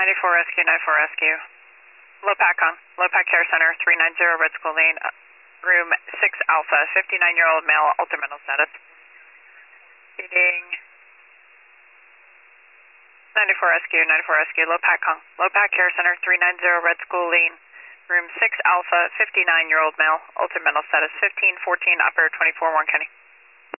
94 Rescue, 94 Rescue. Low Pack Care Center, 390 Red School Lane, room 6 Alpha, 59-year-old male, altered mental status. Feeding 94 Rescue, 94 Rescue, Low Pack Care Center, 390 Red School Lane, room 6 Alpha, 59-year-old male, altered mental status, 1514, operator 24, Warren County.